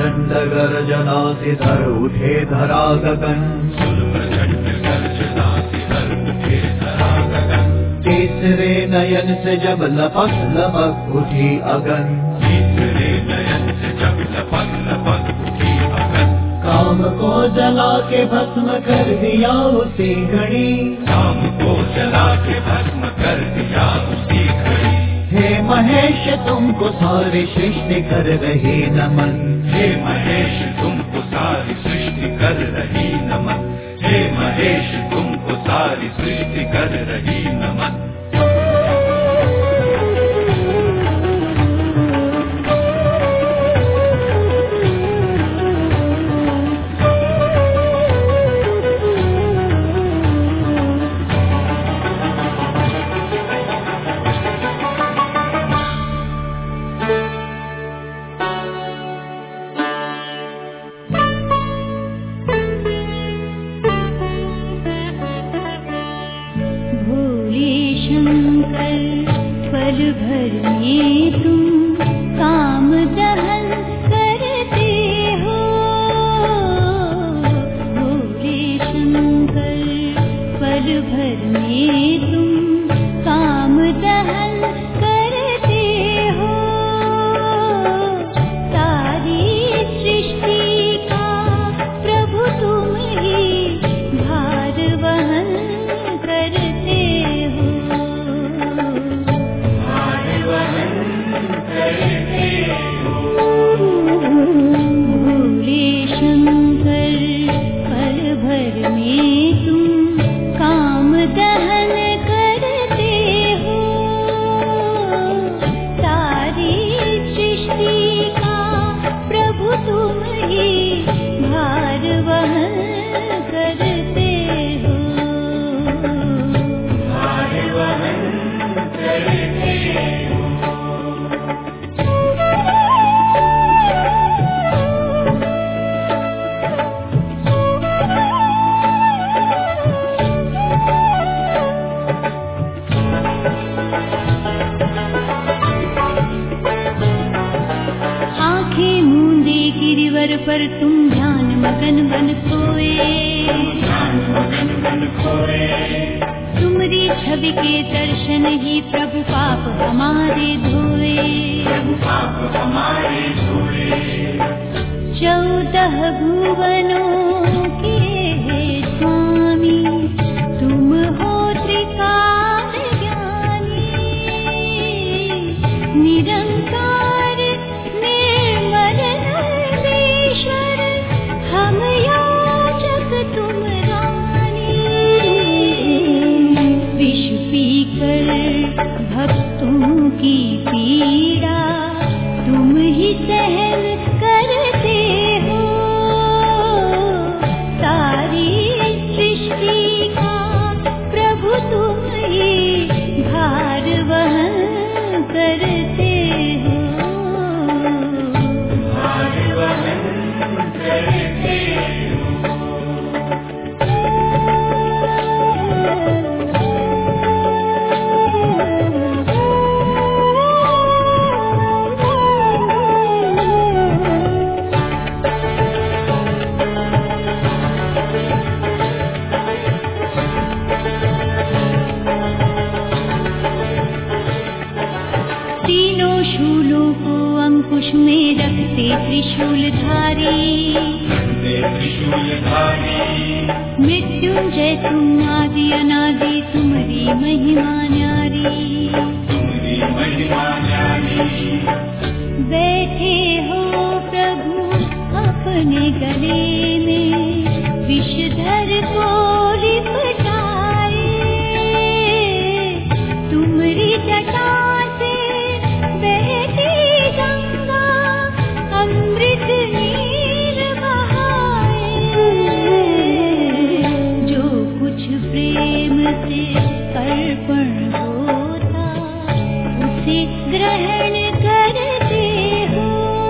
प्रचंड गर्जना से धर उठे धरा गगन, सुर प्रचंड गर्जना से धर उठे धरा गगन। तीसरे नयन से जब लपक लपक उठी अगन, तीसरे नयन से जब लपक लपक उठी अगन। काम को जला के भस्म कर दिया उसी घड़ी, काम को जला के भस्म कर दिया उसी घड़ी। हे महेश तुमको सारी सृष्टि कर रही नमन, हे महेश तुमको सारी सृष्टि कर रही नमन। हे महेश तुमको सारी सृष्टि कर रही नमन। पर तुम ध्यान मगन बन खोए, तुमरी छवि के दर्शन ही प्रभु पाप हमारे धोए। 14 भुवनों के स्वामी तुम हो त्रिकाल ज्ञानी, निरंकार निर्मल नंदीश्वर हम याचक तुम रानी। विष पीकर भक्तों की पीड़ा तुम ही सहन करते हो, सारी सृष्टि का प्रभु तुम ही भार वहन करते हो, भार वहन करते हो। तीनों शूलों को अंकुश में रखते त्रिशूलधारी, मृत्युंजय तुम आदि अनादि तुम्हारी महिमा न्यारी। बैठे हो प्रभु अपने गले में विषधर को लिपटाए, तुम्हारी जटा से बहती गंगा अमृत नीर बहाए। जो कुछ प्रेम से अर्पण होता उसे ग्रहण करते हो,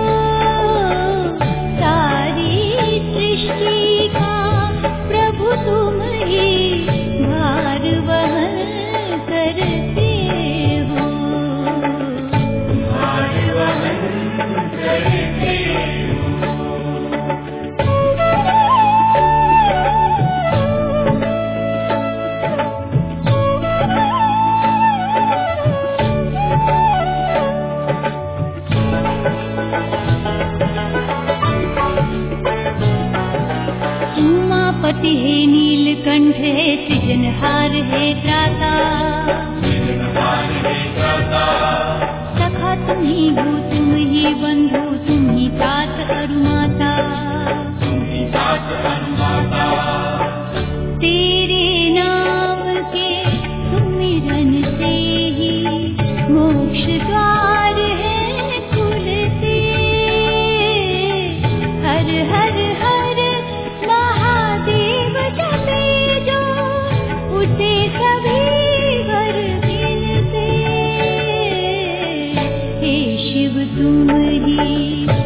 सारी सृष्टि का प्रभु तुम ही भार वहन करते हो, भार वहन करते हो। कंठ है सृजनहार है त्राता, सृजनहार है त्राता। सखा तुम ही हो तुम ही बंधु तुम ही तात अरुमाता, तुम ही तात अरुमाता। तेरे नाम के सुमिरन से ही मोक्ष द्वार है खुलते। हर हर हर महादेव जपे जो उसे सभी वर मिलते। हे शिव तुम ही